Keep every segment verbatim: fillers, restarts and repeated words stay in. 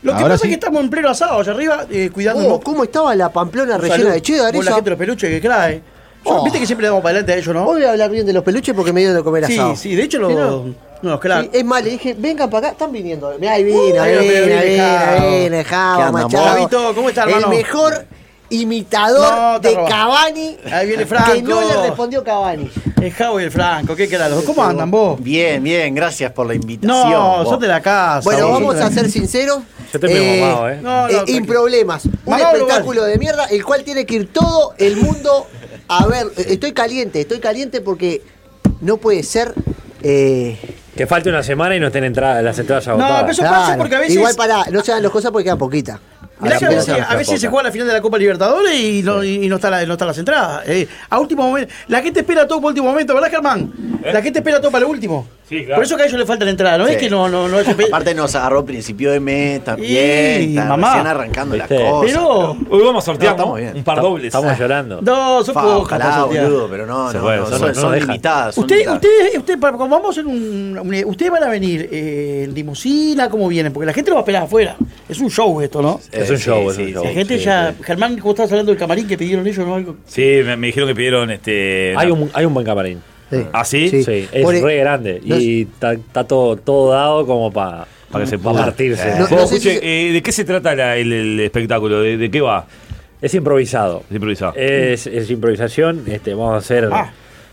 Lo que Ahora pasa sí. es que estamos en pleno asado allá arriba, eh, cuidándonos. Oh, ¿cómo estaba la pamplona rellena Salud de cheddar por la esa? gente de los peluches que trae. Yo- Oh. Viste que siempre le damos para adelante a ellos, ¿no? Hoy voy a hablar bien de los peluches porque me dieron de comer Sí, asado. sí, de hecho Sí, los. ¿no? No, claro. Sí, es más, le dije, vengan para acá, están viniendo. Mirá, ahí viene, Uh, ahí ahí lo viene, veo, ahí viene viene, Javo. ahí viene, ¿Qué Javo, anda, Machado. Javito, ¿cómo está, El hermano? mejor imitador No, te de robas. Cavani Ahí viene Franco. que no le respondió Cavani. El Javo y el Franco, ¿qué querés? ¿Cómo andan vos? Bien, bien, gracias por la invitación. No, vos. sos de la casa. Bueno, vos vamos sos de a la- ser sinceros. Yo estoy medio mamado, ¿eh? No, no, Eh, tranquilo. Improblemas. Un Mamado espectáculo de mierda, el cual tiene que ir todo el mundo a ver. Eh, Estoy caliente, estoy caliente porque no puede ser. Eh, Que falte una semana y no estén entradas, las entradas No, agotadas. pero eso pasa porque a veces. Igual para, no se hagan las cosas porque quedan poquitas. Mirá A que la a veces, pelota. a veces se juega la final de la Copa Libertadores y no, y no, está la- no están las entradas. Eh, a último momento. La gente espera todo por último momento, ¿verdad, Germán? La gente espera todo para el último. Sí, claro. Por eso que a ellos les falta la entrada. No Sí. es que no, no, no es que- Aparte nos agarró principio de mes también. Y, está mamá. recién arrancando las ¿Viste? cosas. Pero. Hoy vamos a sortear No, estamos ¿no? bien. un par dobles. Estamos llorando. No, son Fa, pocas ojalá, para sortear. boludo, pero no, Se no, puede, no, son- son, no son nos dejan. limitadas. son Usted, limitadas. ustedes, usted, para- como vamos en un, un- ustedes van a venir eh, en limusina, ¿cómo vienen? Porque la gente lo va a esperar afuera. Es un show esto, ¿no? Es un Eh, show, sí, es un sí, show. La sí. gente sí, ya. sí. Germán, ¿cómo estabas hablando del camarín que pidieron ellos, no? Algo. Sí, me, me dijeron que pidieron este. Hay una- un, hay un buen camarín. Sí. ¿Ah, sí? Sí. Sí, es Por- re grande. no Y está está todo, todo dado como para Para que se pa pueda. partirse. No- Vos, no sé si escuche, se- eh, ¿de qué se trata la- el, el espectáculo? ¿De, de qué va? Es improvisado. Es improvisado. Es, es improvisación. Este, vamos a hacer. Ah.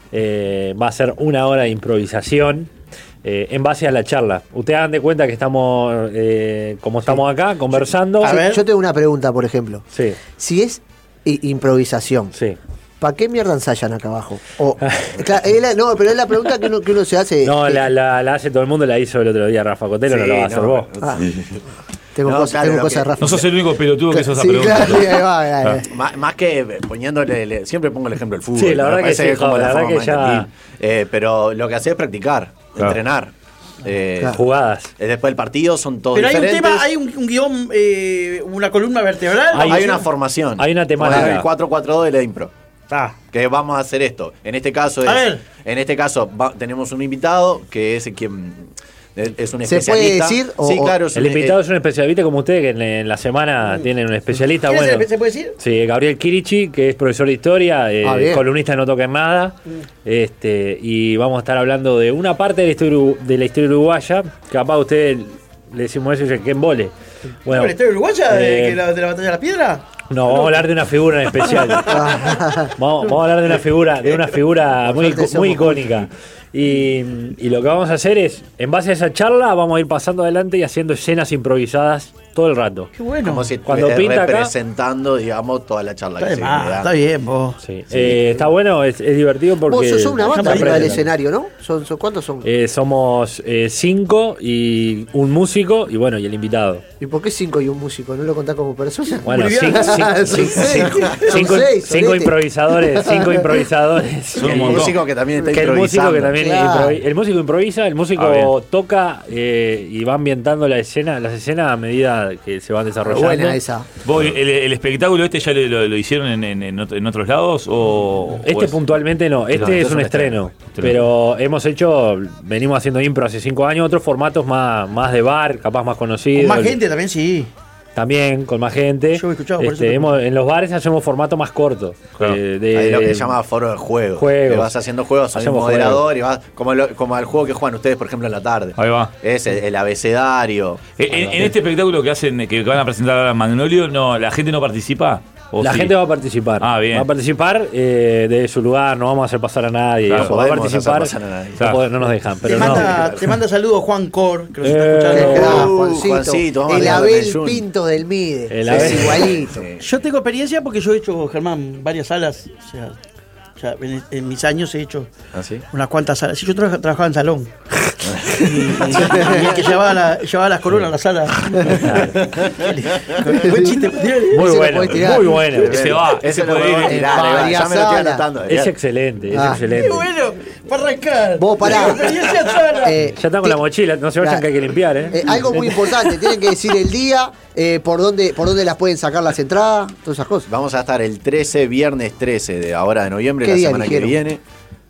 eh, va a ser una hora de improvisación. eh, en base a la charla. Ustedes hagan de cuenta que estamos, eh, como estamos acá, conversando. A Yo- ver. Yo tengo una pregunta, por ejemplo. Sí, Si es i- improvisación, sí. ¿para qué mierda ensayan acá abajo? O, claro, es la- no, pero es la pregunta que uno, que uno se hace. No, eh, la, la, la hace todo el mundo, la hizo el otro día Rafa Cotelo, no Sí, lo va a hacer no, vos. Ah, tengo No, cosas, claro, tengo lo cosas que- Rafa. No sos el único pelotudo que hizo esa Sí, pregunta. claro, sí, ahí va, ahí va. Más, más que poniéndole, le- siempre pongo el ejemplo del fútbol. Sí, la me verdad que parece sí, es como Javo, la verdad forma que más ya- infantil. Eh, pero lo que hace es practicar, Claro. entrenar. Eh, Claro. Jugadas. eh, Después del partido son todos Pero hay un diferentes. tema, hay un, un guión, eh, una columna vertebral. Hay, Hay- una formación. hay una temática. Como el cuatro cuatro dos de la impro. Ah, Que vamos a hacer esto. En este caso es, A ver. en este caso va- tenemos un invitado que es quien es un ¿Se especialista. puede decir o- sí, o- claro. es El un- invitado eh, es un especialista como usted, que en, en la semana tienen un especialista. ¿quién es Bueno, el- ¿Se puede decir? sí, Gabriel Kirichi, que es profesor de historia, eh, Ah, bien. columnista de No Toquen Nada. Este, y vamos a estar hablando de una parte de la historia, uru- de la historia uruguaya. Capaz a usted le decimos eso y dice que embole. Bueno, ¿La historia uruguaya de, eh, que la, de la batalla de la piedra? no, vamos a hablar de una figura en especial. vamos, vamos a hablar de una figura, de una figura muy, suerte muy somos icónica. Y, y lo que vamos a hacer es, en base a esa charla, vamos a ir pasando adelante y haciendo escenas improvisadas todo el rato. Qué bueno. como si Cuando estuviera pinta acá- representando, digamos, toda la charla Está, que de se más, da. está bien, vos. Sí. Eh, está bueno, es, es divertido porque... Vos sos una banda se arriba del aprende. escenario, ¿no? ¿Son, son, ¿Cuántos son? Eh, somos eh, cinco y un músico y bueno, y el invitado. ¿Y por qué cinco y un músico? ¿No lo contás como persona? Bueno, Boliviano. cinco, cinco, Son cinco, seis. Son cinco- seis, cinco solete. improvisadores, cinco improvisadores. Son un El montón. músico que también está Que el músico improvisando. que también Claro. improvi- el músico improvisa, el músico Ah, bien. toca eh, y va ambientando la escena, las escenas a medida que se van desarrollando. Buena esa. ¿Vos, el, el espectáculo este ya lo, lo- lo hicieron en, en- en otro- en otros lados? O, Este o es- puntualmente no, este No, es un estreno, pero hemos hecho, venimos haciendo impro hace cinco años, otros formatos más, más de bar, capaz más conocidos. Con más gente también, sí. También, con más gente. Yo he escuchado, por Este, eso te hemos- en los bares hacemos formato más corto. Claro. eh, de- Hay lo que se llama foro de juego. Juegos. Que vas haciendo juegos, sos un Hacemos moderador y vas como, lo- como al juego que juegan ustedes, por ejemplo, en la tarde. Ahí va. Es el, el abecedario. En, en- en este espectáculo que hacen, que van a presentar ahora en Magnolio, no, ¿la gente no participa? ¿O La sí? gente va a participar. Ah, bien. Va a participar eh, de su lugar, no vamos a hacer pasar a nadie. Claro, Ojo, va a podemos hacer participar. pasar a nadie. No, Claro. pod- no nos dejan, pero te, no. manda, te manda saludos Juan Cor, que nos Eh, está Qué escuchando. crack, Uh, Juancito. Juancito, vamos el a hablar con Abel el Jun. Pinto del Mide. El es Abel. igualito. Yo tengo experiencia porque yo he hecho, Germán, varias salas. O sea, ya en, en mis años he hecho ¿Ah, sí? unas cuantas salas. Sí, yo tra- trabajaba en salón. y, y- y el que llevaba, la- llevaba las coronas a la sala. Buen chiste. Muy Ese lo bueno, podés tirar. muy bueno. Ese va, Ese ese lo puede podemos ir. tirar, ahí va, varias ya me lo estoy salas. anotando. Es ya. excelente, es Ah. excelente. Qué bueno, para arrancar. Vos pará. Experiencia sana. Eh, Ya está con la mochila, no se vayan Claro. que hay que limpiar, ¿eh? Eh, algo muy importante, tienen que decir el día, eh, por dónde por dónde las pueden sacar las entradas, todas esas cosas. Vamos a estar el trece, viernes trece de ahora de noviembre, ¿Qué la día semana que eligieron? viene.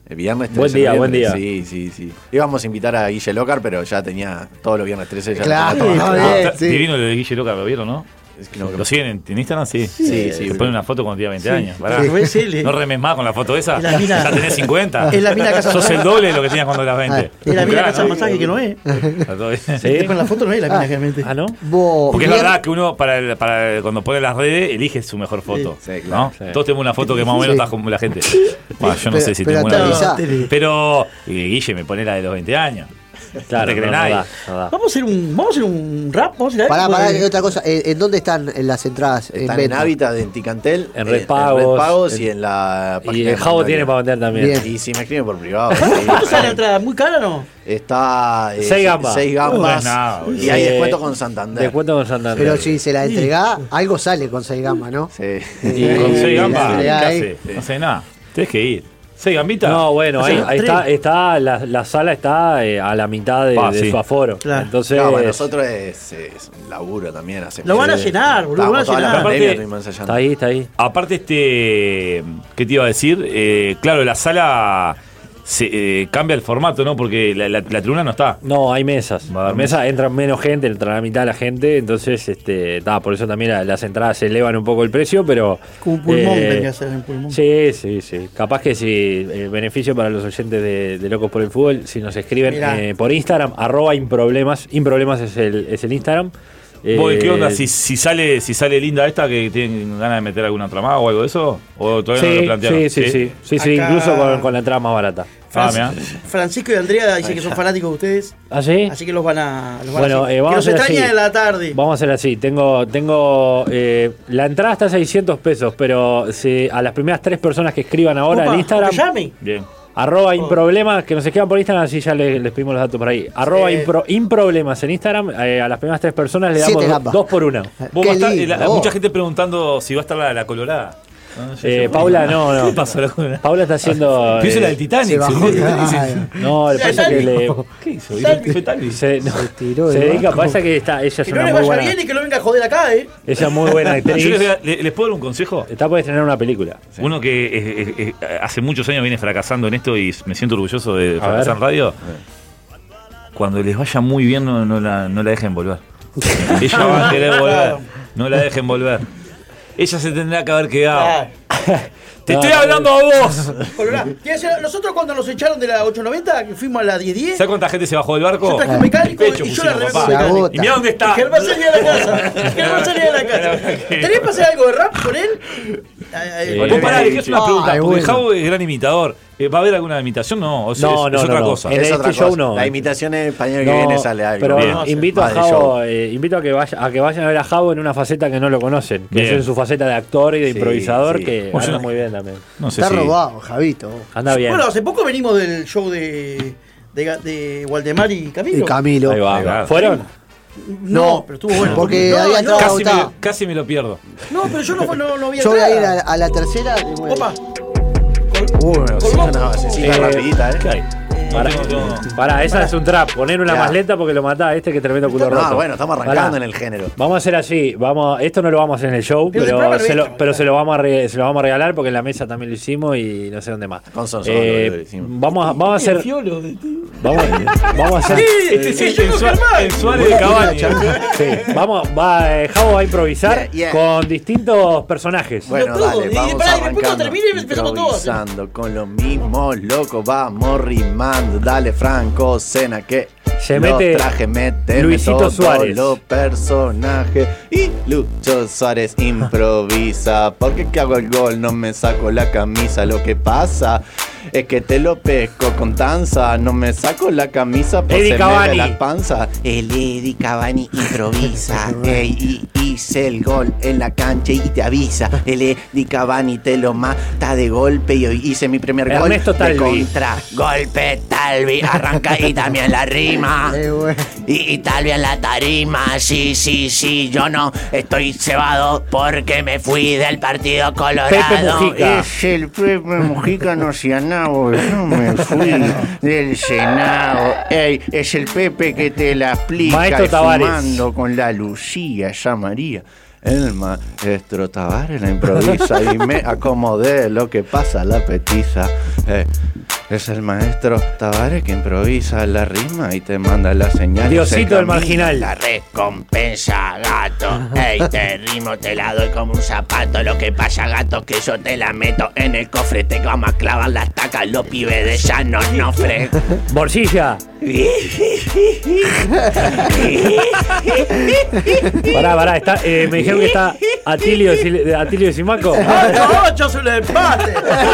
El viernes trece. Buen día, de buen noviembre. día. Sí, sí, sí. Íbamos a invitar a Guille Locar, pero ya tenía todos los viernes trece. Ya Claro, lo tenía no, trabajado. bien. Ah, sí. Divino lo de Guille Loca, ¿lo vieron, no? Es que no- ¿Lo siguen en, en Instagram? Sí. Sí, sí. Se pone una foto cuando tenía veinte años. Pará. Sí, ves, él, No remes más con la foto esa. Es la mina- Ya tenés cincuenta. es la mina casa Sos el masaje. doble de lo que tenías cuando eras veinte. Es la mina Claro, casa ¿no? masaje que no es. Está todo bien. ¿Sí? Después en la foto no es la mina realmente. Ah, ¿no? Vos, Porque es bien- verdad que uno, para, el- para el- cuando pone las redes, elige su mejor foto. Sí, sí, claro. ¿no? Sí. Todos tenemos una foto que más o menos Sí. está como la gente. Bueno, yo no Pero- sé si pero tengo una. actualizá. Pero eh, Guille me pone la de los veinte años. Claro, no te cree no, no nadie. da, no da. Vamos a hacer un, vamos a hacer un rap, vamos a hacer Pará, algo pará, de- que otra cosa. ¿En, en dónde están en las entradas? Están en venta? Hábitat, en Ticantel, En eh, Red Pagos, Red Pagos en- y en la Y página el de Javo Magnolia. tiene para vender también. Bien. Y si me escriben por privado. sí. ¿Cuánto sale la entrada? ¿Muy cara o no? Está eh, Seis gambas. seis Uh, no gambas. es nada, boludo. y hay Eh, descuento con Santander. Descuento con Santander. Pero si se la entregá, algo sale con seis gambas, ¿no? Sí. Y- Con seis la gambas, ¿qué entregá ahí. hace? No hace nada. Tenés que ir. ¿Seis gambitas? No, bueno, ahí, Hacemos ahí tres. está, está la, la sala está eh, a la mitad de, Ah, de sí. su aforo. Claro. Entonces, No, para nosotros es, es un laburo también. Hacemos. Lo van a llenar, boludo, lo van a Estábamos toda la llenar. pandemia, Aparte- estuvimos ensayando. está ahí, está ahí. Aparte, este. ¿Qué te iba a decir? Eh, claro, la sala se, eh, cambia el formato, ¿no? Porque la, la- la tribuna no está. No, hay mesas. Va a haber En mesas entran menos gente, entra la mitad de la gente, entonces, este, ta, por eso también la- las entradas se elevan un poco el precio, pero. Como un pulmón eh, tendría que ser en pulmón. Sí, sí, sí. Capaz que si el beneficio para los oyentes de, de Locos por el Fútbol, si nos escriben Mirá. eh, por Instagram, arroba improblemas, improblemas es el, es el Instagram. ¿Vos, Eh, ¿Qué onda? Si, si sale si sale linda esta, que tienen ganas de meter alguna otra más o algo de eso, o todavía no lo Sí, plantearon. sí, sí, sí, sí, sí, Acá- incluso con, con la entrada más barata. Ah, Francis- mirá. Francisco y Andrea dicen que son fanáticos de ustedes, ¿Ah, sí? así que los van a. Los van Bueno, a eh, vamos que los a hacer extrañan así. en la tarde. Vamos a hacer así. Tengo, tengo eh, la entrada está a seiscientos pesos, pero si a las primeras tres personas que escriban ahora Opa, en Instagram, que llamen. Bien. arroba improblemas, que nos escriban por Instagram, así ya les, les pedimos los datos por ahí. Arroba Sí. impro- improblemas en Instagram, eh, a las primeras tres personas le damos Siete do- gambas. dos por uno. Vos Qué vas a estar- lindo, la- vos. mucha gente preguntando si va a estar la, la colorada. No, yo- Eh, yo- Paula, no, no. ¿Qué pasó la colorada? Paula está haciendo. ¿Qué hizo eh, la del Titanic? se bajó. ¿Se vio el Titanic? Claro. No, le Ya, pasa ya que dijo. le. ¿Qué hizo? Salvi. ¿Fue Talvi? Se, no, tiró se del dedica, barco. pasa que está, ella es Que no una les muy vaya buena. bien y que no venga a joder acá, ¿eh? Ella es muy buena Yo les, actriz. voy a- le- les puedo dar un consejo. Está por estrenar una película. Uno que eh, eh, eh, hace muchos años viene fracasando en esto y me siento orgulloso de A fracasar ver. en radio. Cuando les vaya muy bien, no, no la, no la dejen volver. Ella va a querer volver. No la dejen volver. Ella se tendrá que haber quedado. Ah, Te No, estoy no, hablando a vos. Colorá. Tiene que ser- Nosotros cuando nos echaron de la ochocientos noventa, que fuimos a la diez diez, ¿Sabes cuánta gente se bajó del barco? yo traje un mecánico Pecho y yo la pusimos, arreglé papá. con un Se mecánico. agota. Y mira dónde está. Germán salía de la casa. Germán salía de la casa. ¿Tenés para hacer algo de rap con él? Ay, ay, Eh, con Vos él. pará, le quiero hacer una Ah, pregunta. es Porque bueno. Javo es gran imitador. Eh, ¿Va a haber alguna imitación? No, o sea, No, es, no, es no, otra no. cosa. En Es este otra show cosa. no. La imitación en español que No, viene sale algo. pero Bien. invito a Más de Javo, show. eh, invito a que vaya, a que vayan a ver a Javo en una faceta que no lo conocen, que Bien. es en su faceta de actor y de Sí, improvisador, sí. que Bueno, anda yo- muy bien también. No sé Está si. robado, Javito. Anda bien. Bueno, hace poco venimos del show de, de, de Waldemar y Camilo. Y Camilo. Ahí va. Ahí va. ¿Fueron? No, pero estuvo bueno. Porque no, había no, entrado- Casi me, Gustavo. casi me lo pierdo. no, pero yo no, no, no había Yo voy a ir entrada. a, a la tercera. y bueno. Opa. Uh, sí, Colgó. una basecita Eh, rapidita, ¿Qué ¿eh? hay? No Pará, tengo- tengo- pará, esa es un trap. Poner una Ya. más lenta porque lo matá. Este que tremendo culo roto. No, bueno, estamos arrancando Pará. en el género. Vamos a hacer así, vamos, esto no lo vamos a hacer en el show, Pero el pero, programa lo se lo, extra, pero claro. se lo vamos a re- se lo vamos a regalar porque en la mesa también lo hicimos y no sé dónde más. Con Sonso, Eh, lo- lo hicimos. vamos a, vamos a hacer Fiolo de- vamos, vamos a hacer Este es el, yo el con Suárez- Germán. el Suárez de Cavani. sí, vamos, va, eh, Javo va a improvisar Yeah, yeah. con distintos personajes. Bueno, todo. dale, Y vamos pará, y después cuando arrancando, termine empezamos todos. improvisando con lo mismo, loco, vamos rimando, dale Franco Cena que Se los mete traje, mete Luisito todos Suárez. los personajes y Lucho Suárez improvisa, porque que hago el gol, no me saco la camisa, lo que pasa es que te lo pesco con tanza, no me saco la camisa por Eddie se me Cavani. ve la panza. El Eddie Cavani improvisa, ey, y hice el gol en la cancha y te avisa. El Eddie Cavani te lo mata de golpe y hoy hice mi primer Ernesto gol Talvi. de contra golpe Talvi, arranca y también la rima. Eh, bueno. Y, y Talvi en la tarima, sí, sí, sí, yo no estoy cebado porque me fui del partido colorado. Pepe Mujica. Es el Pepe Mujica, no sea nada, yo me fui del Senado. Ey, es el Pepe que te la explica Maestro y Tavares. fumando con la Lucía, esa María. El maestro Tavares la improvisa y me acomodé lo que pasa la petiza. Eh, Es el maestro Tavares que improvisa la rima y te manda la señal. Diosito del marginal. La recompensa, gato. Ey, te rimo, te la doy como un zapato. Lo que pasa, gato, que yo te la meto en el cofre. Te vamos a clavar las tacas, los pibes de llano no fre. Morcilla. Pará, pará, está, eh, me dijeron que está Atilio, de Atilio de Simaco. ocho ocho es un empate.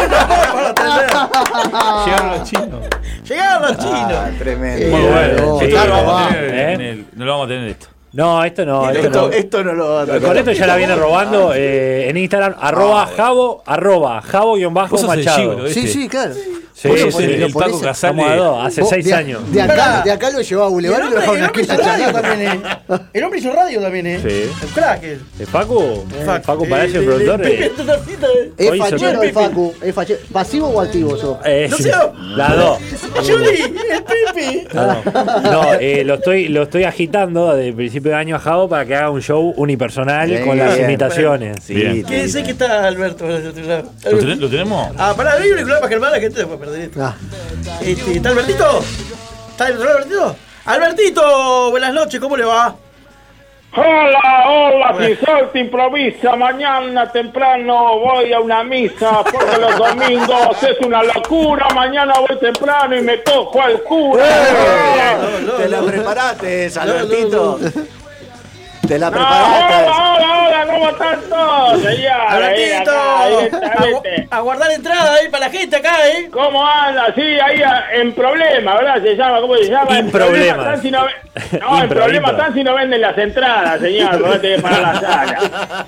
Llegaron los chinos. Llegaron los chinos. Ah, tremendo. Muy bueno. no, Esto claro, no, lo vamos va. a tener ¿Eh? en el- no lo vamos a tener en esto. No, esto no, esto Esto, no. esto no lo va a tocar. Con esto ya la viene robando eh, en Instagram, arroba jabo, arroba jabo guión bajo Vos sos el machado. gigolo, Sí, este. sí, claro. Sí, Vos sí, sos el, sí. el lo ponés- Paco Casale. Estamos a dos, hace Vos, seis de, años. De acá, Pará. de acá lo llevaba a Y el Boulevard y lo hombre, dejaron el aquí hombre en hizo la radio charla. también, ¿eh? El hombre hizo radio también, ¿eh? Sí. El crack. eh. ¿Es Facu? Facu. Facu Eh, Palacio, el el- productor. el- eh. el- tacita, eh. Es Hoy hizo fachero el el Facu. Es fachero. ¿Pasivo o activo sos? Eh, No sí. sé. Las dos. Juli, el Pepe. No, no eh, lo, estoy, lo estoy agitando desde el principio de año a Javo para que haga un show unipersonal Bien, con las bien. imitaciones. Sí, Bien. sí, ¿Qué sí. sé que está Alberto? ¿Lo, ten- lo tenemos? Ah, pará, hay un auricular para Germán, la gente después perder esto. Ah. Este, ¿Está Albertito? ¿Está el Albertito? Albertito, buenas noches, ¿cómo le va? Hola, hola, si sol te improvisa, mañana temprano voy a una misa, porque los domingos es una locura, mañana voy temprano y me cojo al cura. Te la preparaste, Albertito. Te la No, hola, preparaste. hola, hola, ¿cómo están todos? Señor, ahí, Albertito, acá, ahí está, agu- ¿viste? a guardar entrada ahí para la gente acá, ¿eh? ¿Cómo anda? Sí, ahí a- en problema, ¿verdad? Se llama, ¿cómo se llama? En Improblema. problema están si no, ve- no, en Impro, problema impro. están si no venden las entradas, señor, porque te que pagar la sala.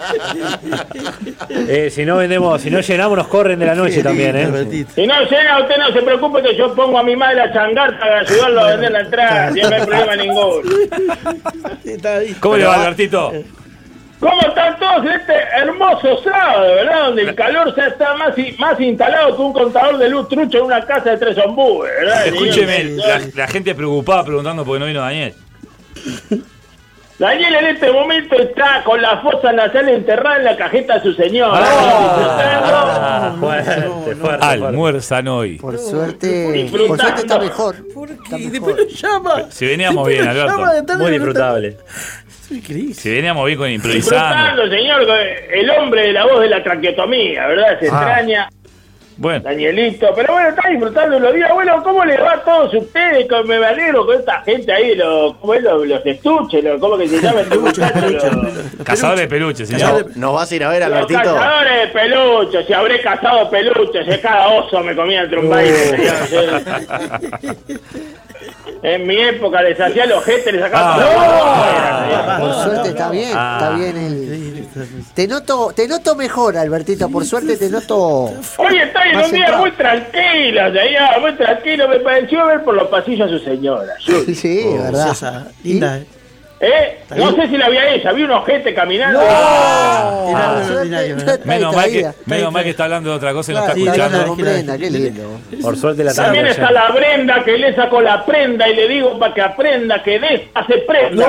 Eh, si no vendemos, si no llenamos, nos corren de la noche también, ¿eh? Albertito. Si no llega, usted no se preocupe que yo pongo a mi madre a changar para ayudarlo a vender la entrada, si no hay problema ninguno. Está ahí. ¿Cómo le va, Albertito? ¿Cómo están todos este hermoso sábado, verdad? Donde el calor ya está más, i- más instalado que un contador de luz trucho en una casa de tres ombúes, ¿verdad? Escúcheme, Señor? la, la gente preocupada preguntando por qué no vino Daniel. Daniel en este momento está con la fosa nasal enterrada en la cajeta de su señora. Ah, fuerte, fuerte, fuerte. Almuerzan hoy. Por suerte, Disfrutando. por suerte está mejor. ¿Por Está qué? Y mejor. después lo llama. Si veníamos Después bien, lo Alberto. llama de tarde, Muy no disfrutable. está- Increíble. Si veníamos bien con improvisando. Disfrutando, señor, el hombre de la voz de la traqueotomía, ¿verdad? Se Ah. extraña. Bueno, Danielito, pero bueno, está disfrutando los días. Bueno, ¿cómo les va a todos ustedes? Con- Me alegro con esta gente ahí, los, ¿cómo es? Los, los estuches, los, ¿cómo que se llama este muchacho? Los, cazador de peluches, señor. No, ¿nos vas a ir a ver, los Albertito? cazadores de peluches, si habré cazado peluches, si cada oso me comía el trombaire. En mi época les hacía los ojete, les sacaba Ah. toda la Por afuera, suerte está bien, está bien el. Te noto, te noto mejor, Albertito. Por suerte te noto. Hoy estoy en Más un día centrado. muy tranquilo, allá, muy tranquilo. Me pareció ver por los pasillos a su señora. Sí, verdad. Esa, linda, ¿eh? ¿Eh? No sé si la vi a ella, vi un ojete caminando. Era Por suerte, ordinario, no ¿verdad? está Menos mal, que, distraída. menos mal que está hablando de otra cosa y no Claro, está está hablando escuchando. con Brenda, qué lindo. Por suerte la También tenemos está ya. la Brenda que le sacó la prenda y le digo para que aprenda que de esta se prenda.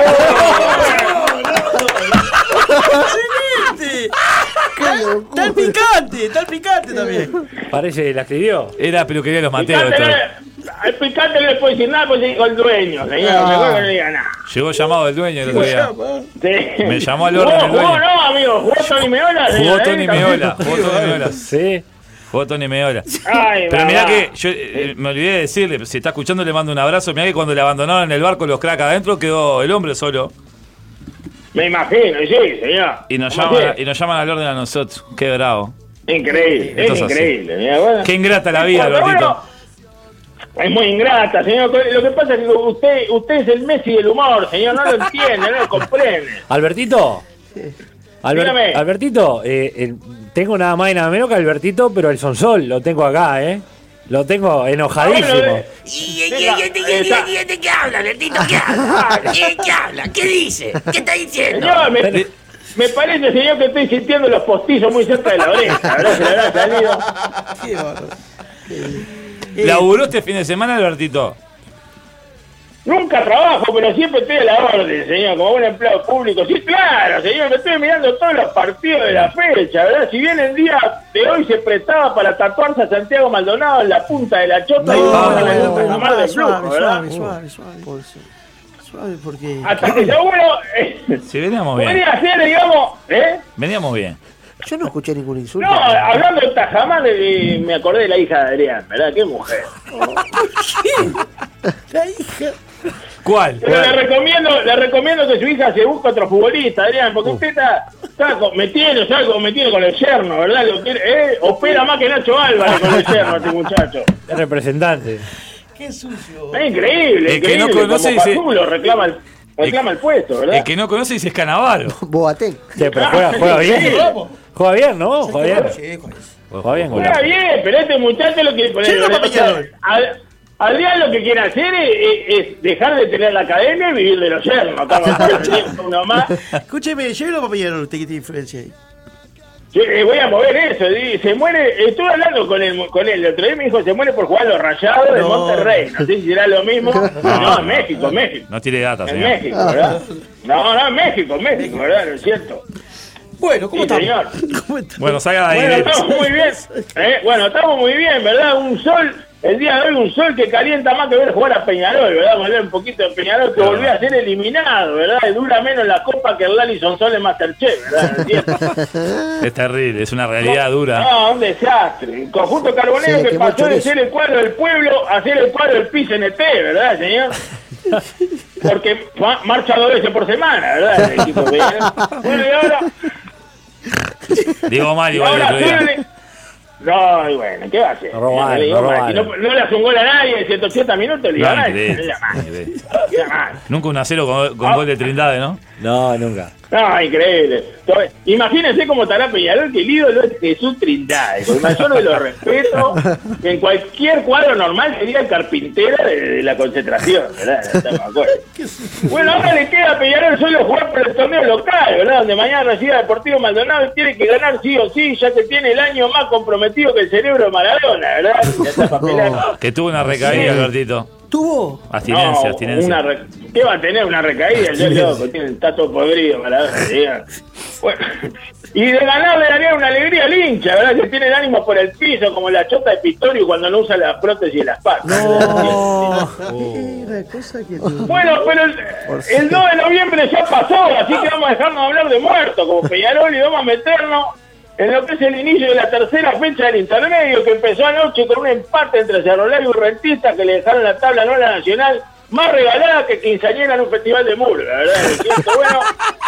Excelente. Está el picante, está el picante también. Parece que la escribió. Era peluquería de los Mateos. Picante, esto. no- al picante no le puedo decir nada porque dijo el dueño, señor. Ah. Mejor que no le diga nada. Llegó llamado del dueño el otro día. Sí. Me llamó al orden ¿Jugó, el dueño. jugó, no, amigo? ¿Jugó Tony Meola? Jugó señor, Tony eh? Meola. Jugó Tony Meola. Sí. Jugó Tony Meola. Ay, Pero mirá mamá. que yo eh, me olvidé de decirle, si está escuchando le mando un abrazo. Mirá que cuando le abandonaron en el barco los cracks adentro quedó el hombre solo. Me imagino, sí, señor. Y nos ¿Cómo llaman, así? y nos llaman al orden a nosotros. Qué bravo. Increíble, Esto es es así. increíble. mira, bueno. Qué ingrata la vida, Pero Albertito. bueno, es muy ingrata, señor. Lo que pasa es que usted, usted es el Messi del humor, señor. No lo entiende, no lo comprende. Albertito. Alber- Dígame. Albertito, eh, eh, tengo nada más y nada menos que Albertito, pero el Sonsol lo tengo acá, ¿eh? Lo tengo enojadísimo. Ah, bueno, ¿Y, y, Venga, y, y, y, y, esa- y, y, y, qué habla, Bertito? ¿Qué habla? ¿Qué, qué habla? ¿Qué dice? ¿Qué está diciendo? Señor, me, me parece, señor, que estoy sintiendo los postizos muy cerca de la oreja. ¿Verdad? Se le habrá salido. Qué bárbaro. ¿Laburó este fin de semana, Albertito? Nunca trabajo, pero siempre estoy a la orden, señor, como buen empleado público. Sí, claro, señor, me estoy mirando todos los partidos de la fecha, ¿verdad? Si bien el día de hoy se prestaba para tatuarse a Santiago Maldonado en la punta de la chota, No, y no, bajan a no, la mar de flujo, suave, ¿verdad? suave, suave, suave. Suave, porque... Hasta que seguro eh, Sí, veníamos bien. podría ser, digamos, ¿eh? Veníamos bien. Yo no escuché ningún insulto. No, hablando de Tajamar, eh, me acordé de la hija de Adrián, ¿verdad? Qué mujer. La hija... ¿Cuál? Pero le recomiendo, le recomiendo que su hija se busque otro futbolista, Adrián, porque usted está, está con- metiendo, ¿sabe? Como metiendo con el yerno, ¿verdad? Lo quiere, eh, opera más que Nacho Álvarez con el yerno, este muchacho. Es representante. Qué sucio. Es increíble, El que no increíble. conoce Como dice- Pazulo reclama el, reclama el puesto, ¿verdad? El que no conoce dice es Canavaro. Boateng. Sí, pero juega, juega bien. Juega bien, ¿no? Juega bien. Sí, Juan. Juega bien, Juega Golazo. bien, pero este muchacho lo quiere poner. Sí, no, o sea, Peñarol. Ad- Adrián lo que quiere hacer es, es- es dejar de tener la academia y vivir de los yernos. Acá va, uno más. Escúcheme, llévelo para Peñarol, usted que tiene influencia ahí. Yo, eh, voy a mover eso, di- se muere, estuve hablando con él, con él, el otro día me dijo, se muere por jugar los Rayados de No. Monterrey, no sé si será lo mismo, no, en México, en México, No tire data, en señor. México, ¿verdad? No, no, en México, en México, ¿verdad? ¿No es cierto? Bueno, ¿cómo Sí, estamos? señor. ¿Cómo estamos? Bueno, salga de ahí. Bueno, derecho. estamos muy bien, ¿eh? Bueno, estamos muy bien, ¿verdad? Un sol, el día de hoy un sol que calienta más que ver jugar a Peñarol, ¿verdad? Volver un poquito de Peñarol que volvió a ser eliminado, ¿verdad? Y dura menos la copa que el Lali Sonsol en Masterchef, ¿verdad? ¿No es cierto? Es terrible, es una realidad dura. No, un desastre. El conjunto Se carbonero le que quemó el pasó de chorizo. ser el cuadro del pueblo a ser el cuadro del P I C N T, ¿verdad, señor? Porque ma- marcha dos veces por semana, ¿verdad? El equipo de- Bueno, y ahora, Digo mal y igual el ahora otro día. sirve- No, y bueno, ¿qué va a hacer? No robaron, Le digo, no mal, robaron. si no, no le hace un gol a nadie en ciento ochenta minutos, le digo, No, "Ay, increíble, le diga mal, increíble. le diga mal". Nunca un a cero con, con gol de Trindade, ¿no? No, nunca. No, increíble. Entonces, imagínense cómo estará Peñarol, que el ídolo es Jesús Trindade. Con el mayor de los respetos, que en cualquier cuadro normal sería el carpintero de, de la concentración, ¿verdad? Estamos de acuerdo. Bueno, ahora le queda a Peñarol solo jugar por el torneo local, ¿verdad? Donde mañana recibe a Deportivo Maldonado y tiene que ganar sí o sí, ya que tiene el año más comprometido que el cerebro de Maradona, ¿verdad? Ya está papelando. Que tuvo una recaída, Albertito. ¿Tuvo? Abstinencia, No, abstinencia. una re- ¿Qué va a tener una recaída? Yo loco, tiene el tato podrido, Maradona. diga. Bueno, y de ganar le daría una alegría al hincha, ¿verdad? Que tiene el ánimo por el piso, como la chota de Pistorio cuando no usa la prótesis de las patas. No. Era cosa que tuvo. Bueno, pero el, el dos de noviembre ya pasó, así que vamos a dejarnos hablar de muertos como Peñarol y vamos a meternos en lo que es el inicio de la tercera fecha del intermedio, que empezó anoche con un empate entre Cerro Largo y Rentistas que le dejaron la tabla no la nacional más regalada que quinceañera en un festival de murga, ¿verdad? ¿No es cierto? Bueno,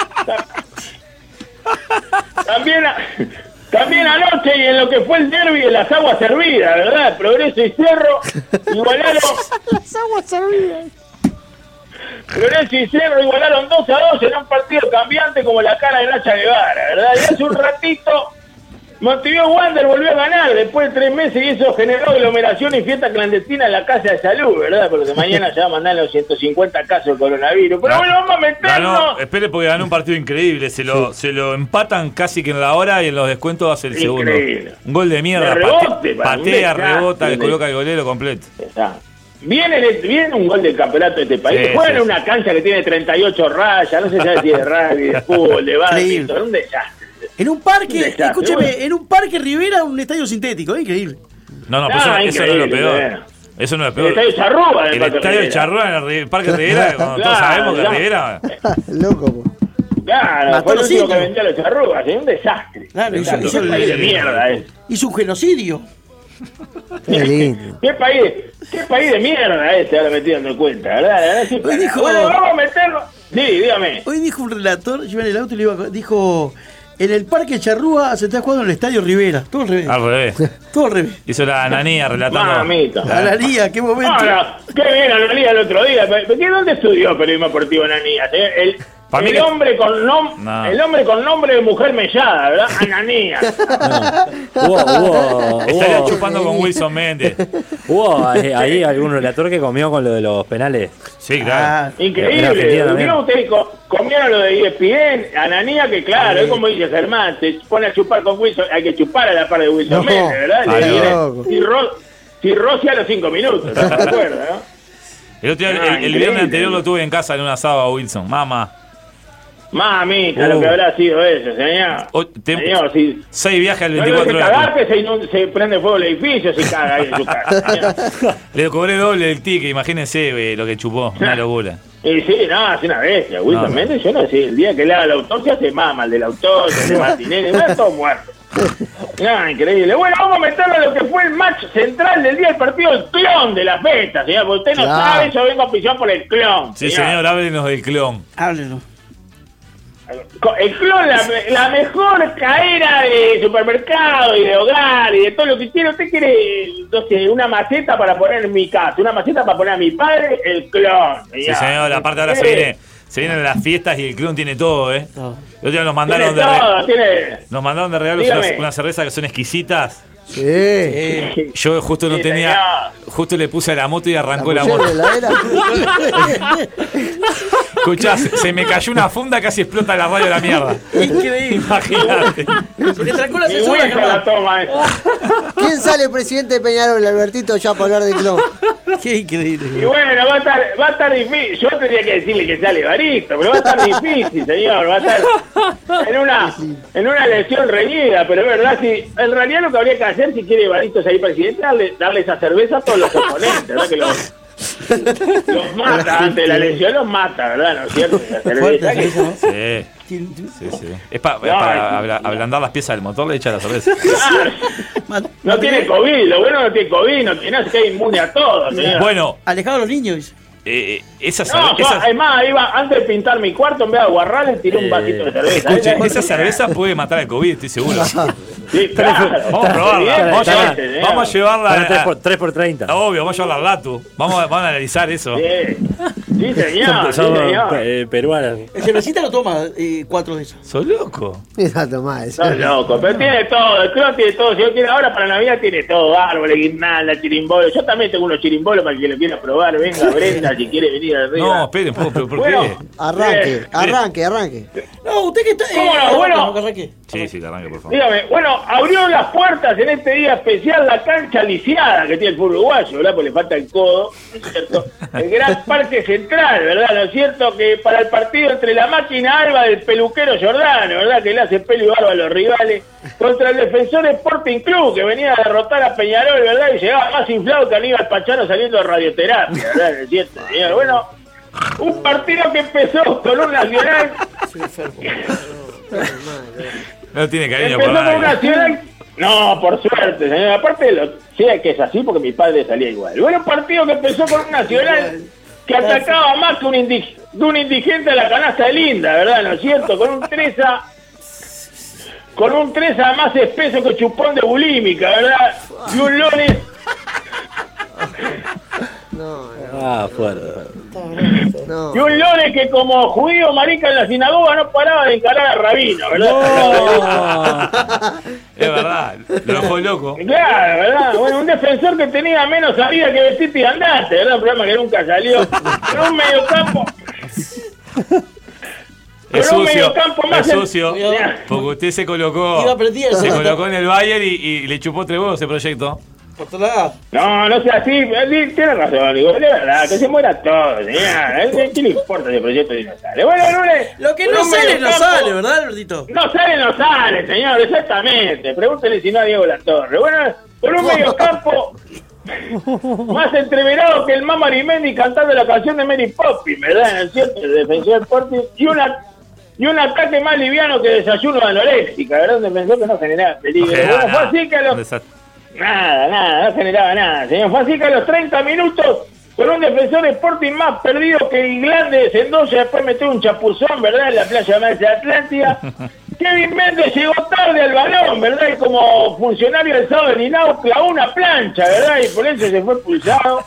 ta- también, a- también anoche y en lo que fue el derbi de las aguas servidas, ¿verdad? Progreso y Cerro igualaron... Las aguas servidas. Progreso y Cerro igualaron dos a dos en un partido cambiante como la cara de Nacha Guevara, ¿verdad? Y hace un ratito Montevideo Wander volvió a ganar después de tres meses y eso generó aglomeración y fiesta clandestina en la Casa de Salud, ¿verdad? Porque mañana ya mandan los ciento cincuenta casos de coronavirus. Pero bueno, vamos a meternos. Ganó, espere porque ganó un partido increíble. Se lo, se lo empatan casi que en la hora y en los descuentos hace el segundo. Increíble. Un gol de mierda. De rebote, pate- para un patea, desastre, rebota, le de- coloca el golero completo. Está. Viene, el- viene un gol del campeonato de este país. Sí, Juegan sí, en una cancha que tiene treinta y ocho rayas. No se sabe si es de rugby, de fútbol, de Increíble. básquetbol. Un desastre. En un Un parque, desastre, escúcheme, bueno. en un parque Rivera, un estadio sintético, ¿eh? Increíble. No, no, pero Ah, eso, eso no es lo increíble, peor. bueno. Eso no es lo El peor. estadio Charrúa del El Parque estadio Rivera. Charrúa en el Ri- Parque Rivera, cuando todos Claro, sabemos que ya. Rivera. Loco, po. Claro, Mató fue el los último que indios. vendió los charrúas, es un desastre. Claro, hizo- Desastre. hizo ¿Qué el- país de mierda es? Hizo un genocidio. Qué lindo. ¿Qué país, qué país de mierda este ahora metiendo en cuenta, verdad? La verdad, sí, Hoy dijo- Bueno, vamos a meterlo. Sí, dígame. Hoy dijo un relator, yo iba en el auto y le iba a- dijo, en el parque Charrúa se está jugando en el estadio Rivera. Todo al revés. Al revés. Todo al revés. Hizo la Ananía relatando. Mamita. A la liga, qué momento. Ahora, qué bien Ananías el otro día. ¿Pero qué, dónde estudió periodismo deportivo Ananías? eh? El, Para mí el que- hombre con nom No. el hombre con nombre de mujer mellada, ¿verdad? Ananías. Hubo, hubo, Estaría hubo, chupando con Wilson Méndez. hubo ahí, ahí algún relator que comió con lo de los penales. Sí, claro. Ah, En Increíble. Argentina también. ¿Vieron ustedes co- comieron lo de E S P N? Ananías, que claro, es como dice Germán, se pone a chupar con Wilson, hay que chupar a la par de Wilson No. Méndez, ¿verdad? Ah, Le no. viene cirro- cirrosis a los cinco minutos, ¿estás de acuerdo, no? El, otro día, Ah, el, el viernes anterior lo tuve en casa en un asado a Wilson. Mamá. Mamita, Uh. lo que habrá sido eso, señor. O- te- Señor, si... Seis viajes al No le veinticuatro deje horas. cagar que se, inund- se prende fuego el edificio si caga ahí en su casa. señor. Le cobré doble del ticket, imagínense eh, lo que chupó. Una locura. Y sí, no, es una bestia. Wilson No. Méndez, yo no sé, el día que le haga la autopsia se mama el de la autopsia, el de Martinelli, está todo muerto. No, increíble. Bueno, vamos a meterlo en lo que fue el match central del día del partido, el clon de la festa, señor. Porque usted no Claro. sabe, yo vengo a prisión por el clon. Sí, señor, háblenos del clon. Háblenlo. El clon, la, la mejor cadena de supermercado y de hogar y de todo lo que quiere. Usted quiere, no sé, una maceta para poner en mi casa, una maceta para poner a mi padre, el clon. Sí, señor, aparte ahora se viene, se vienen las fiestas y el clon tiene todo, ¿eh? Todo. El otro día nos Tiene mandaron de, re- todo, tiene... nos mandaron de regalo Dígame. unas, unas cervezas que son exquisitas. Sí. Yo justo no Sí, tenía, señor. justo le puse a la moto y arrancó la, pusieron moto. en la heladera. Escuchá, se, se me cayó una funda, casi explota la radio a la mierda. Increíble. Imagínate. Se le trancó la Mi asesora, Wilson la Germán. toma esa. ¿Quién sale presidente de Peñarol, Albertito, ya para hablar de clon? Qué increíble. Y bueno, va a estar, va a estar difícil. Yo tendría que decirle que sale Evaristo, pero va a estar difícil, señor. Va a estar en una, en una elección reñida, pero es verdad, si en realidad lo que habría que hacer si quiere Evaristo ser presidente, darle, darle esa cerveza a todos los oponentes, ¿verdad? Que los, los mata antes de la elección, los mata, ¿verdad? ¿No es cierto? La Fuerte cerveza que- cerveza, ¿no? Sí, sí, sí. Es pa- es para abla- ablandar las piezas del motor, le echa la cerveza. Claro. Ma- No tiene COVID, lo bueno no tiene COVID, no tiene, no se queda inmune a todo, señor. Bueno, Alejado a los niños. eh, esa, No, cer- yo, esa- además, iba, antes de pintar mi cuarto, en vez de aguarrar, le tiré un vasito de cerveza. escuche, Esa- esa cerveza puede matar al COVID, estoy seguro. Sí, claro. Vamos a probarla, vamos a, Evidentemente, llevar- señor. vamos a llevarla Para tres a, por, tres por treinta. a- obvio, vamos a llevarla al Latu. Vamos a, vamos a analizar eso. Sí, sí señor, Son, sí, son, señor. eh, peruanas. El cervecita lo toma eh, cuatro de esas. ¿Sos loco? Mira, tomá eso. Sos loco, pero tiene todo, el clon tiene todo. Si yo quiero ahora para Navidad tiene todo, árboles, guirnalda, chirimbolos. Yo también tengo unos chirimbolos para el que lo quiera probar. Venga, Brenda, si quiere venir arriba. No, esperen un poco, pero ¿por Bueno, qué? Arranque, Eh, arranque, arranque. No, usted que está. ¿Cómo no? arranque, Bueno. no, que arranque. Sí, sí, que arranque, por favor. Dígame, bueno, abrió las puertas en este día especial la cancha lisiada que tiene el fútbol uruguayo, ¿verdad? Porque le falta el codo, ¿no es cierto? El gran parque central, ¿verdad? ¿No es cierto? Que para el partido entre la máquina alba del peluquero Giordano, ¿verdad? Que le hace pelo y barba a los rivales, contra el defensor Sporting Club, que venía a derrotar a Peñarol, ¿verdad? Y llegaba más inflado que Aníbal Pachano saliendo de radioterapia, ¿verdad? ¿No es cierto, señor? Bueno, un partido que empezó con un Nacional... No tiene cariño por Empezó con un nadie. Nacional. No, por suerte, señor. Aparte, de lo, sí, que es así porque mi padre salía igual. Bueno, un partido que empezó con un Nacional que atacaba más que un, indi- de un indigente a la canasta de Linda, ¿verdad? ¿No es cierto? Con un Treza. Con un Treza más espeso que chupón de bulímica, ¿verdad? Y un Lones. Ah, fuerte. No. Y un Lones que como judío marica en la sinagoga no paraba de encarar a Rabino, ¿verdad? Es verdad, lo dejó loco. Claro, ¿verdad? Bueno, un defensor que tenía menos salida que Vestiti y Andante, ¿verdad? Un programa que nunca salió. Con un mediocampo. Es Con un sucio, mediocampo más. es en- sucio. Porque usted se colocó. Iba aprendiendo. Se colocó en el Bayern y, y le chupó tres huevos ese proyecto. Por otro lado. No, no sea así. Sí, tiene razón, digo, de verdad, que se muera todo, señora. ¿Qué le importa ese proyecto si no sale? Bueno, lunes. Lo que con no un sale, no mediocampo- sale, ¿verdad, Albertito? No sale, no sale, señor, exactamente. Pregúntele si no a Diego Latorre. Bueno, con un mediocampo más entreverado que el Mama Arimendi cantando la canción de Mary Poppins, ¿verdad? ¿No es cierto? El defensor del Sporting. Y una y un ataque más liviano que desayuno de anoréxica, ¿verdad? Un defensor que no generaba peligro. No generaba Bueno, fue nada. así que a Un los... desastre. Nada, nada, no generaba nada, señor. Fue así que a los treinta minutos, con un defensor de Sporting más perdido que Iglande de Sendoya, después metió un chapuzón, ¿verdad? En la playa más de Atlántida. Kevin Méndez llegó tarde al balón, ¿verdad? Y como funcionario del Estado de Linao clavó una plancha, ¿verdad? Y por eso se fue expulsado.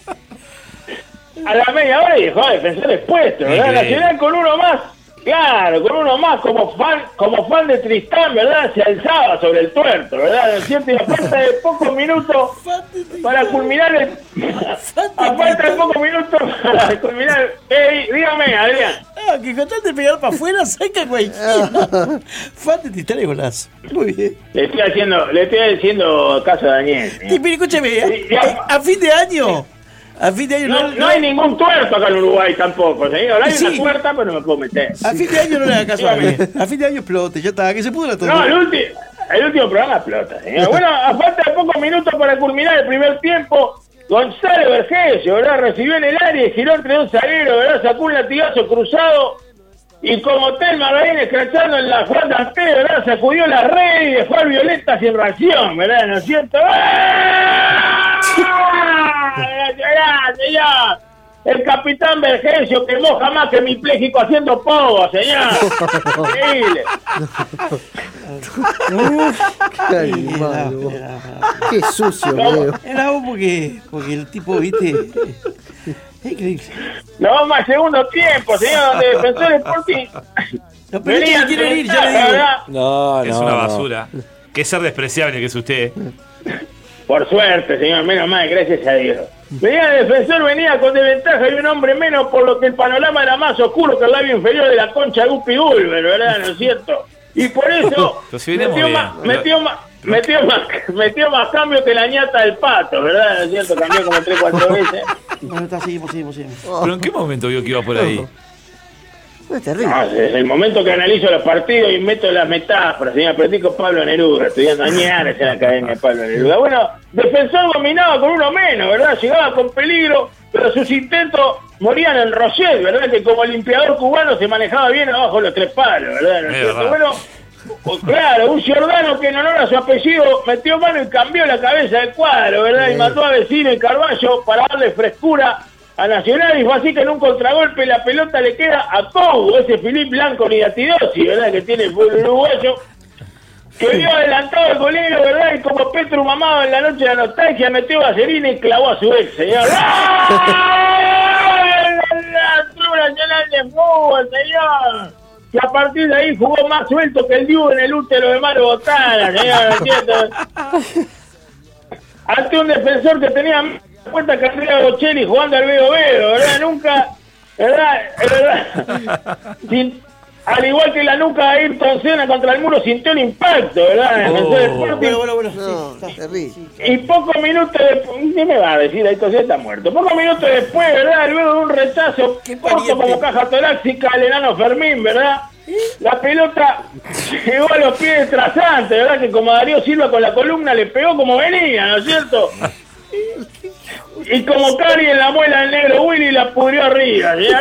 A la media hora y dejó a defensor expuesto, ¿verdad? Increíble. Nacional con uno más. Claro, con uno más como fan, como fan de Tristán, ¿verdad? Se alzaba sobre el tuerto, ¿verdad? ¿No es cierto? Y a falta de pocos minutos para culminar el... A falta de pocos minutos para culminar... Eh, dígame, Adrián. Ah, que con tal de pegar para afuera, saca cualquiera. Fan de Titán y golazo. Muy bien. Le estoy haciendo, le estoy haciendo caso a Daniel. Y, pero escúcheme, Sí, ya. a, a fin de año, A fin de año No, no hay ningún tuerto acá en Uruguay tampoco, señor. Hay Sí. una tuerta, pero no me puedo meter. A fin de año no le haga caso a mí. A fin de año explote, ya está, que se pudra todo. No, el, ulti- el último programa explota, señor. Bueno, a falta de pocos minutos para culminar el primer tiempo, Gonzalo Vergesio, ¿verdad? Recibió en el área y giró entre dos zagueros, ¿verdad? Sacó un latigazo cruzado y como Telma lo viene escrachando en la Juan T, ¿verdad? Sacudió la red y dejó al Violeta sin reacción, ¿verdad? ¿No es cierto? ¡Ah! Gracias, señor. El capitán Vergesio quemó jamás que mi pléjico haciendo pogo, señor. Increíble. Ay, malo. Qué sucio, veo. Era vos porque, porque el tipo, viste. Es increíble. Nos vamos al segundo tiempo, señor, donde Defensor Sporting. Los periodistas quieren ir, ya le digo. ¿verdad? No, Es no, una no. basura. Qué ser despreciable que es usted. Por suerte, señor, menos mal, gracias a Dios. Venía el defensor, venía con desventaja y un hombre menos, por lo que el panorama era más oscuro que el labio inferior de la concha de Guppy Gulber, ¿verdad? ¿No es cierto? Y por eso Pero si venimos metió, bien. más, metió, más, metió, más, metió más cambio que la ñata del pato, ¿verdad? ¿No es cierto? Cambió como tres, cuatro veces. Bueno, está, seguimos, seguimos, seguimos. ¿Pero en qué momento vio que iba por ahí? Es terrible. No, desde el momento que analizo los partidos y meto las metáforas, señor, practico Pablo Neruda, estudiando añares en la Academia de Pablo Neruda. Bueno, defensor dominaba con uno menos, ¿verdad? Llegaba con peligro, pero sus intentos morían en Roget, ¿verdad? Que como limpiador cubano se manejaba bien abajo de los tres palos, ¿verdad? ¿No es Es cierto? verdad. Bueno, pues, claro, un Giordano que en honor a su apellido metió mano y cambió la cabeza del cuadro, ¿verdad? Y mató a Vecino y Carballo para darle frescura a Nacional, y fue así que en un contragolpe la pelota le queda a Cobo, ese Filip Blanco ni Atidosi, ¿verdad? Que tiene el fútbol uruguayo, que vio adelantado el golero, ¿verdad? Y como Petru mamado en la noche de la nostalgia, metió vaselina y clavó a su ex, señor. ¡Ah! El Club Nacional de Fútbol, señor. Que a partir de ahí jugó más suelto que el Diu en el útero de Mario Botana, señor, ¿entiendes? Ante un defensor que tenía cuenta que Andrea Bocelli jugando al Vedo Vedo, ¿verdad? Nunca, ¿verdad? ¿verdad? Sin, al igual que la nuca de Ayrton Senna contra el muro, sintió el impacto, ¿verdad? Oh. Defensor Sporting. Bueno, bueno, bueno. No, Sí, está. terrible. Y pocos minutos después, ¿qué me va a decir? Ayrton Senna está muerto. Pocos minutos después, ¿verdad? Luego de un rechazo corto pariente. como caja torácica al enano Fermín, ¿verdad? La pelota llegó a los pies del trasante, ¿verdad? Que como Darío Silva con la columna le pegó como venía, ¿no es cierto? Y como Cari en la muela del negro Willy la pudrió arriba. Señor.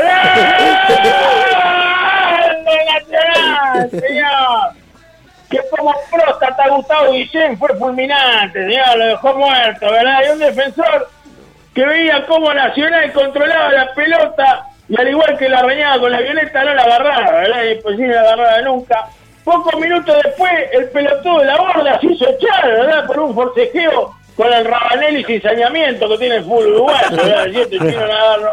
Nacional, señor. Que como próstata Gustavo Guillén fue fulminante, señor. Lo dejó muerto, ¿verdad? Y un defensor que veía cómo Nacional controlaba la pelota y al igual que la reñaba con la Violeta no la agarraba, ¿verdad? Y pues sí no la agarraba nunca. Pocos minutos después el pelotudo de la borda se hizo echar, ¿verdad? Por un forcejeo con el Rabanelli sin saneamiento que tiene el fútbol uruguayo, ¿verdad? Y este chino Navarro.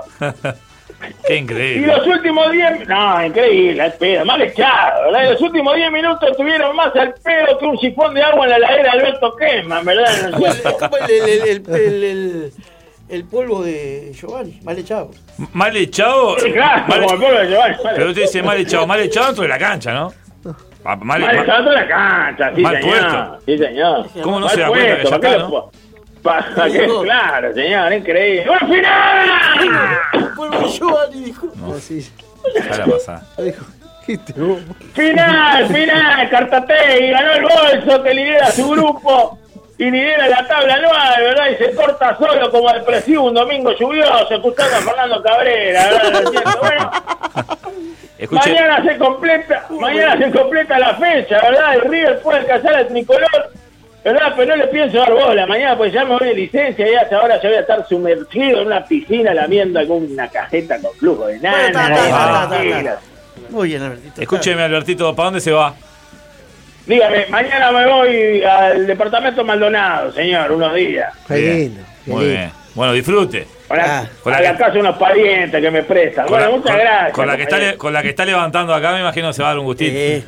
Qué Y increíble. los últimos diez... No, increíble, al pedo, mal echado, ¿verdad? Y los últimos diez minutos estuvieron más al pedo que un sifón de agua en la heladera de Alberto Kessman, ¿verdad? ¿No es ¿Cómo cierto? el, cómo el, el, el, el, el, el polvo de Giovanni? Mal echado. Mal echado. Sí, claro, mal- como el pueblo de Giovanni. Pero usted dice mal echado, mal echado dentro de la cancha, ¿no? Ah, Mal, Mal mal- echado en la cancha, sí, mal señor. puesto. Sí, señor. ¿Cómo no Mal se da cuenta que puesto, ya ¿para qué está, lo no? po- para que, claro, señor, increíble. ¡Gol final! El polvo de Giovanni, dijo. Así. Ya la pasada. Dijo, ¿qué te vos? Final, final, Cartategui ganó el bolso que lidera su grupo y lidera la tabla anual, ¿verdad? Y se corta solo como depresivo un domingo lluvioso, escuchando a Fernando Cabrera, ¿verdad? ¿No es cierto? Bueno, Escuche, mañana se completa, mañana se completa la fecha, ¿verdad? El River puede alcanzar al tricolor, ¿verdad? Pero no le pienso dar bola mañana, pues ya me voy de licencia y hasta ahora ya voy a estar sumergido en una piscina lamiendo alguna cajeta con flujo de Bueno, está, nana. está, está, está, tranquilas. está. Muy bien, Albertito. escúcheme, Albertito, ¿para dónde se va? Dígame, mañana me voy al departamento Maldonado, señor, unos días. Qué Bien. lindo. Qué Muy lindo. bien. Bueno, disfrute. A la, Ah, con la a la que- casa de unos parientes que me prestan. Con Bueno, la, muchas con- gracias. con la que está, le- compañero. con la que está levantando acá, me imagino se va a dar un gustito. Eh,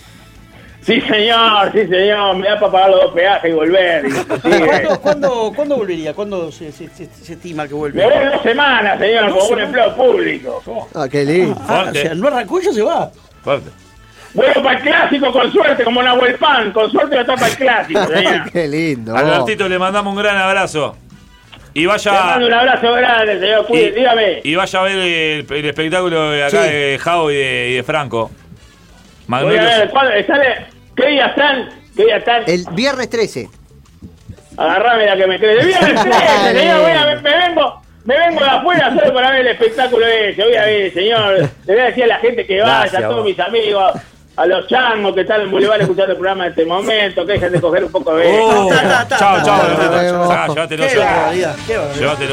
Sí, señor, sí, señor. Me da para pagar los dos peajes y volver. Y, ¿Cuándo, sí, cuándo, ¿Cuándo volvería? ¿Cuándo se, se, se, se estima que vuelve? me voy en dos semanas, señor, ¿Dos con un semanas? empleo público. Ah, qué lindo. Ah, o Fuerte. sea, no arrancó y ya se va. Fuerte. Vuelvo para el clásico con suerte, como Nahuel Pan. Con suerte va a estar para el clásico, señor. Qué lindo. Albertito, le mandamos un gran abrazo. Y vaya. Le mando un abrazo grande, señor. Cuide, dígame. Y vaya a ver el, el espectáculo de acá Sí. de Jao y de, y de Franco. Voy a Magnolio. ver, ¿cuándo sale? ¿Qué día están? ¿Qué día están? El viernes trece. Agarrame la que me cree. Viernes trece, señor, voy a ver, me vengo. Me vengo de afuera solo para ver el espectáculo ese. Voy a ver, señor. Le voy a decir a la gente que vaya, Gracias, a todos vos. mis amigos, a los changos que están en Boulevard escuchando el programa en este momento, que dejen de coger un poco de... Oh, Ta, ta, ta, chao, ta, chao, ta, Leonardo. ta, Chao, ta, llévatelo, Qué llévatelo. barbaridad, qué barbaridad. Llévatelo.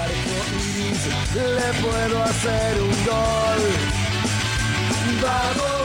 Le puedo hacer un gol. Vamos.